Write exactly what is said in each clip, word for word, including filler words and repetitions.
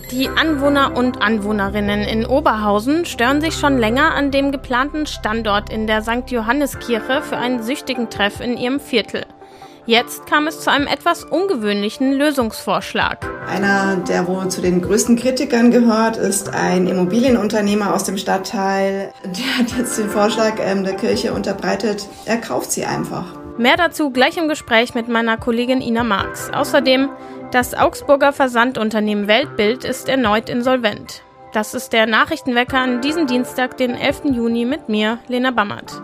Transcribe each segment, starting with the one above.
Die Anwohner und Anwohnerinnen in Oberhausen stören sich schon länger an dem geplanten Standort in der Sankt Johanniskirche für einen Süchtigentreff in ihrem Viertel. Jetzt kam es zu einem etwas ungewöhnlichen Lösungsvorschlag. Einer, der wohl zu den größten Kritikern gehört, ist ein Immobilienunternehmer aus dem Stadtteil. Der hat jetzt den Vorschlag ähm, der Kirche unterbreitet, er kauft sie einfach. Mehr dazu gleich im Gespräch mit meiner Kollegin Ina Marx. Außerdem, das Augsburger Versandunternehmen Weltbild ist erneut insolvent. Das ist der Nachrichtenwecker an diesem Dienstag, den elften Juni, mit mir, Lena Bammert.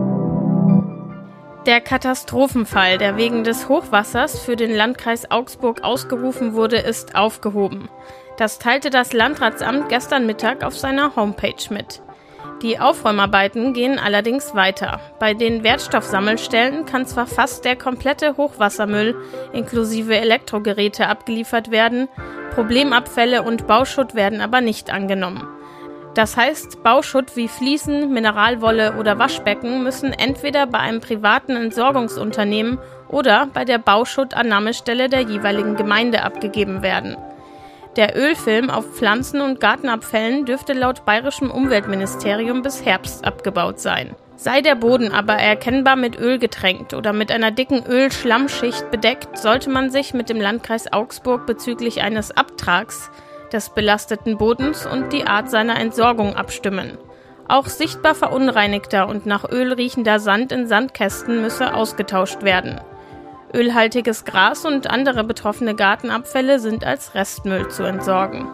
Der Katastrophenfall, der wegen des Hochwassers für den Landkreis Augsburg ausgerufen wurde, ist aufgehoben. Das teilte das Landratsamt gestern Mittag auf seiner Homepage mit. Die Aufräumarbeiten gehen allerdings weiter. Bei den Wertstoffsammelstellen kann zwar fast der komplette Hochwassermüll inklusive Elektrogeräte abgeliefert werden, Problemabfälle und Bauschutt werden aber nicht angenommen. Das heißt, Bauschutt wie Fliesen, Mineralwolle oder Waschbecken müssen entweder bei einem privaten Entsorgungsunternehmen oder bei der Bauschuttannahmestelle der jeweiligen Gemeinde abgegeben werden. Der Ölfilm auf Pflanzen- und Gartenabfällen dürfte laut bayerischem Umweltministerium bis Herbst abgebaut sein. Sei der Boden aber erkennbar mit Öl getränkt oder mit einer dicken Ölschlammschicht bedeckt, sollte man sich mit dem Landkreis Augsburg bezüglich eines Abtrags des belasteten Bodens und die Art seiner Entsorgung abstimmen. Auch sichtbar verunreinigter und nach Öl riechender Sand in Sandkästen müsse ausgetauscht werden. Ölhaltiges Gras und andere betroffene Gartenabfälle sind als Restmüll zu entsorgen.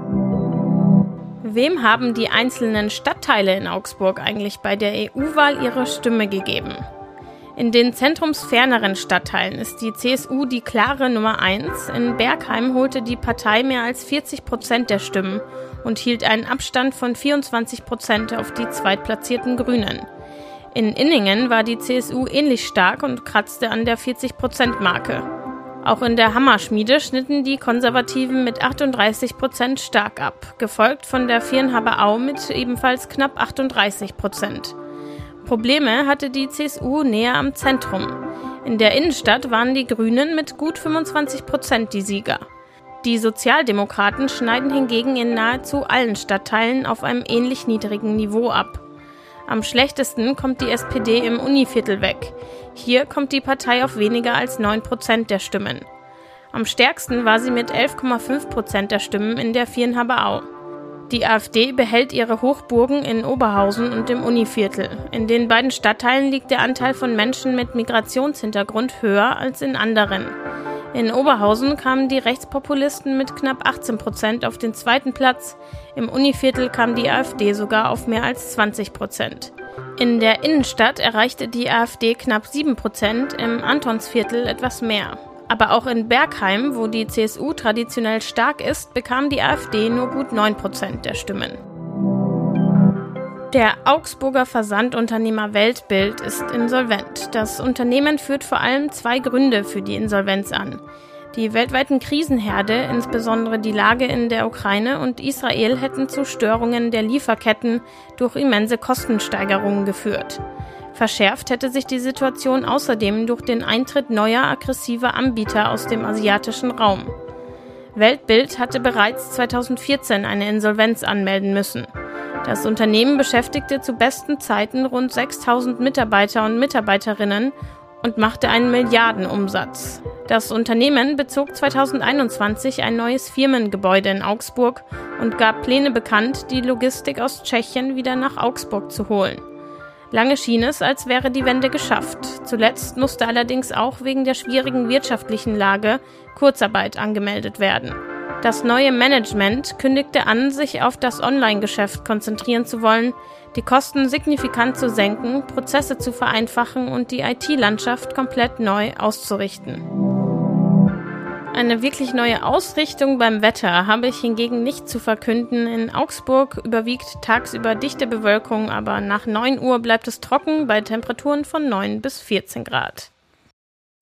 Wem haben die einzelnen Stadtteile in Augsburg eigentlich bei der E U-Wahl ihre Stimme gegeben? In den zentrumsferneren Stadtteilen ist die C S U die klare Nummer eins. In Bergheim holte die Partei mehr als vierzig Prozent der Stimmen und hielt einen Abstand von vierundzwanzig Prozent auf die zweitplatzierten Grünen. In Inningen war die C S U ähnlich stark und kratzte an der vierzig-Prozent-Marke. Auch in der Hammerschmiede schnitten die Konservativen mit achtunddreißig Prozent stark ab, gefolgt von der Vierenhaber Au mit ebenfalls knapp achtunddreißig Prozent. Probleme hatte die C S U näher am Zentrum. In der Innenstadt waren die Grünen mit gut fünfundzwanzig Prozent die Sieger. Die Sozialdemokraten schneiden hingegen in nahezu allen Stadtteilen auf einem ähnlich niedrigen Niveau ab. Am schlechtesten kommt die S P D im Univiertel weg. Hier kommt die Partei auf weniger als neun Prozent der Stimmen. Am stärksten war sie mit elf Komma fünf Prozent der Stimmen in der Vierenhaber Au. Die AfD behält ihre Hochburgen in Oberhausen und im Univiertel. In den beiden Stadtteilen liegt der Anteil von Menschen mit Migrationshintergrund höher als in anderen. In Oberhausen kamen die Rechtspopulisten mit knapp achtzehn Prozent auf den zweiten Platz. Im Univiertel kam die AfD sogar auf mehr als zwanzig Prozent. In der Innenstadt erreichte die AfD knapp sieben Prozent, im Antonsviertel etwas mehr. Aber auch in Bergheim, wo die C S U traditionell stark ist, bekam die AfD nur gut neun Prozent der Stimmen. Der Augsburger Versandunternehmer Weltbild ist insolvent. Das Unternehmen führt vor allem zwei Gründe für die Insolvenz an. Die weltweiten Krisenherde, insbesondere die Lage in der Ukraine und Israel, hätten zu Störungen der Lieferketten durch immense Kostensteigerungen geführt. Verschärft hätte sich die Situation außerdem durch den Eintritt neuer aggressiver Anbieter aus dem asiatischen Raum. Weltbild hatte bereits zweitausendvierzehn eine Insolvenz anmelden müssen. Das Unternehmen beschäftigte zu besten Zeiten rund sechstausend Mitarbeiter und Mitarbeiterinnen und machte einen Milliardenumsatz. Das Unternehmen bezog zweitausendeinundzwanzig ein neues Firmengebäude in Augsburg und gab Pläne bekannt, die Logistik aus Tschechien wieder nach Augsburg zu holen. Lange schien es, als wäre die Wende geschafft. Zuletzt musste allerdings auch wegen der schwierigen wirtschaftlichen Lage Kurzarbeit angemeldet werden. Das neue Management kündigte an, sich auf das Online-Geschäft konzentrieren zu wollen, die Kosten signifikant zu senken, Prozesse zu vereinfachen und die I T-Landschaft komplett neu auszurichten. Eine wirklich neue Ausrichtung beim Wetter habe ich hingegen nicht zu verkünden. In Augsburg überwiegt tagsüber dichte Bewölkung, aber nach neun Uhr bleibt es trocken bei Temperaturen von neun bis vierzehn Grad.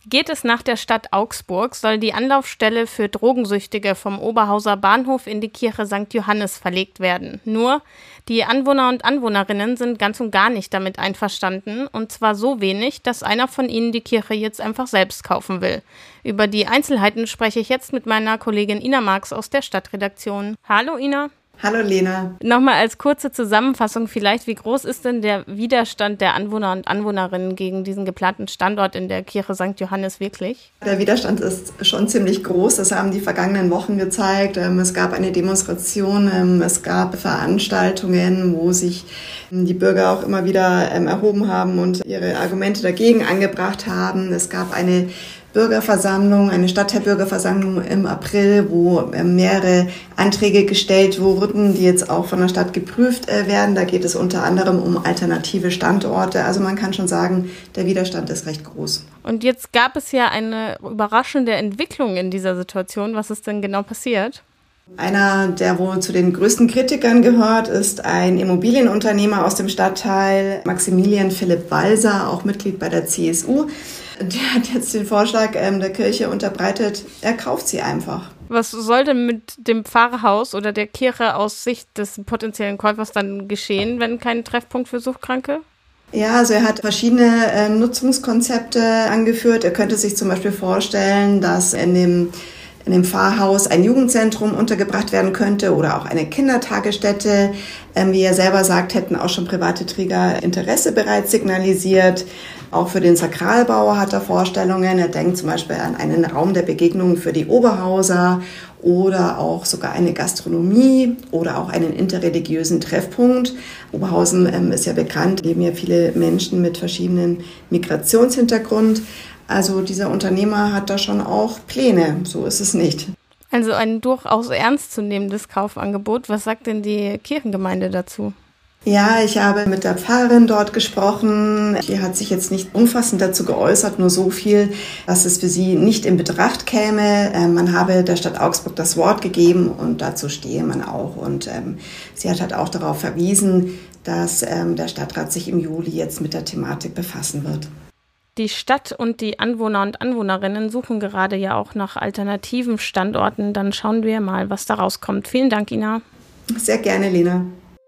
Geht es nach der Stadt Augsburg, soll die Anlaufstelle für Drogensüchtige vom Oberhauser Bahnhof in die Kirche Sankt Johannes verlegt werden. Nur, die Anwohner und Anwohnerinnen sind ganz und gar nicht damit einverstanden, und zwar so wenig, dass einer von ihnen die Kirche jetzt einfach selbst kaufen will. Über die Einzelheiten spreche ich jetzt mit meiner Kollegin Ina Marx aus der Stadtredaktion. Hallo Ina. Hallo Lena. Nochmal als kurze Zusammenfassung vielleicht, wie groß ist denn der Widerstand der Anwohner und Anwohnerinnen gegen diesen geplanten Standort in der Kirche Sankt Johannes wirklich? Der Widerstand ist schon ziemlich groß, das haben die vergangenen Wochen gezeigt. Es gab eine Demonstration, es gab Veranstaltungen, wo sich die Bürger auch immer wieder erhoben haben und ihre Argumente dagegen angebracht haben. Es gab eine Bürgerversammlung, eine Stadtteilbürgerversammlung im April, wo mehrere Anträge gestellt wurden, die jetzt auch von der Stadt geprüft werden. Da geht es unter anderem um alternative Standorte. Also man kann schon sagen, der Widerstand ist recht groß. Und jetzt gab es ja eine überraschende Entwicklung in dieser Situation. Was ist denn genau passiert? Einer, der wohl zu den größten Kritikern gehört, ist ein Immobilienunternehmer aus dem Stadtteil, Maximilian Philipp Walser, auch Mitglied bei der C S U. Der hat jetzt den Vorschlag ähm, der Kirche unterbreitet, er kauft sie einfach. Was soll denn mit dem Pfarrhaus oder der Kirche aus Sicht des potenziellen Käufers dann geschehen, wenn kein Treffpunkt für Suchtkranke? Ja, also er hat verschiedene äh, Nutzungskonzepte angeführt. Er könnte sich zum Beispiel vorstellen, dass in dem in dem Pfarrhaus ein Jugendzentrum untergebracht werden könnte oder auch eine Kindertagesstätte. Ähm, wie er selber sagt, hätten auch schon private Träger Interesse bereits signalisiert. Auch für den Sakralbau hat er Vorstellungen. Er denkt zum Beispiel an einen Raum der Begegnung für die Oberhauser oder auch sogar eine Gastronomie oder auch einen interreligiösen Treffpunkt. Oberhausen ähm, ist ja bekannt, leben ja viele Menschen mit verschiedenen Migrationshintergrund. Also dieser Unternehmer hat da schon auch Pläne, so ist es nicht. Also ein durchaus ernstzunehmendes Kaufangebot. Was sagt denn die Kirchengemeinde dazu? Ja, ich habe mit der Pfarrerin dort gesprochen. Die hat sich jetzt nicht umfassend dazu geäußert, nur so viel, dass es für sie nicht in Betracht käme. Man habe der Stadt Augsburg das Wort gegeben und dazu stehe man auch. Und ähm, sie hat halt auch darauf verwiesen, dass ähm, der Stadtrat sich im Juli jetzt mit der Thematik befassen wird. Die Stadt und die Anwohner und Anwohnerinnen suchen gerade ja auch nach alternativen Standorten. Dann schauen wir mal, was da rauskommt. Vielen Dank, Ina. Sehr gerne, Lena.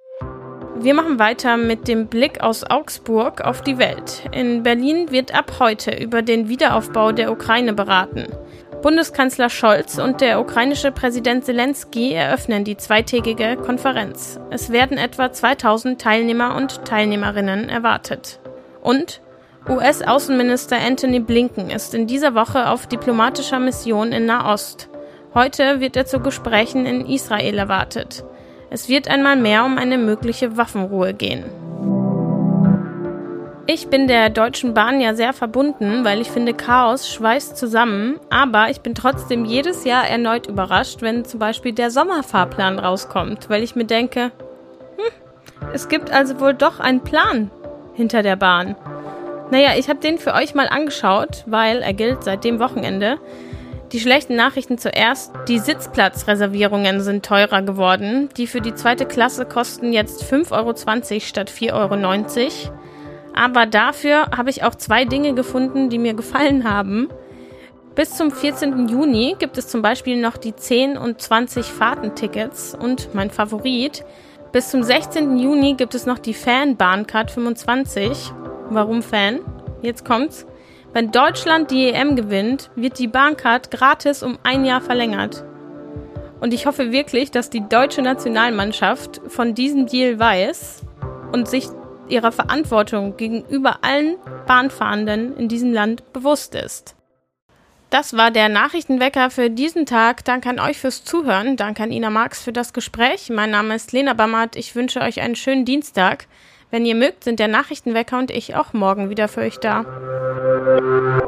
Wir machen weiter mit dem Blick aus Augsburg auf die Welt. In Berlin wird ab heute über den Wiederaufbau der Ukraine beraten. Bundeskanzler Scholz und der ukrainische Präsident Selenskyj eröffnen die zweitägige Konferenz. Es werden etwa zweitausend Teilnehmer und Teilnehmerinnen erwartet. Und U S-Außenminister Antony Blinken ist in dieser Woche auf diplomatischer Mission in Nahost. Heute wird er zu Gesprächen in Israel erwartet. Es wird einmal mehr um eine mögliche Waffenruhe gehen. Ich bin der Deutschen Bahn ja sehr verbunden, weil ich finde, Chaos schweißt zusammen. Aber ich bin trotzdem jedes Jahr erneut überrascht, wenn zum Beispiel der Sommerfahrplan rauskommt, weil ich mir denke, hm, es gibt also wohl doch einen Plan hinter der Bahn. Naja, ich habe den für euch mal angeschaut, weil er gilt seit dem Wochenende. Die schlechten Nachrichten zuerst. Die Sitzplatzreservierungen sind teurer geworden. Die für die zweite Klasse kosten jetzt fünf Euro zwanzig statt vier Euro neunzig. Aber dafür habe ich auch zwei Dinge gefunden, die mir gefallen haben. Bis zum vierzehnten Juni gibt es zum Beispiel noch die zehn und zwanzig Fahrtentickets. Und mein Favorit, bis zum sechzehnten Juni gibt es noch die Fan-Bahncard fünfundzwanzig. Warum Fan? Jetzt kommt's. Wenn Deutschland die E M gewinnt, wird die Bahncard gratis um ein Jahr verlängert. Und ich hoffe wirklich, dass die deutsche Nationalmannschaft von diesem Deal weiß und sich ihrer Verantwortung gegenüber allen Bahnfahrenden in diesem Land bewusst ist. Das war der Nachrichtenwecker für diesen Tag. Danke an euch fürs Zuhören. Danke an Ina Marx für das Gespräch. Mein Name ist Lena Bammert. Ich wünsche euch einen schönen Dienstag. Wenn ihr mögt, sind der Nachrichtenwecker und ich auch morgen wieder für euch da.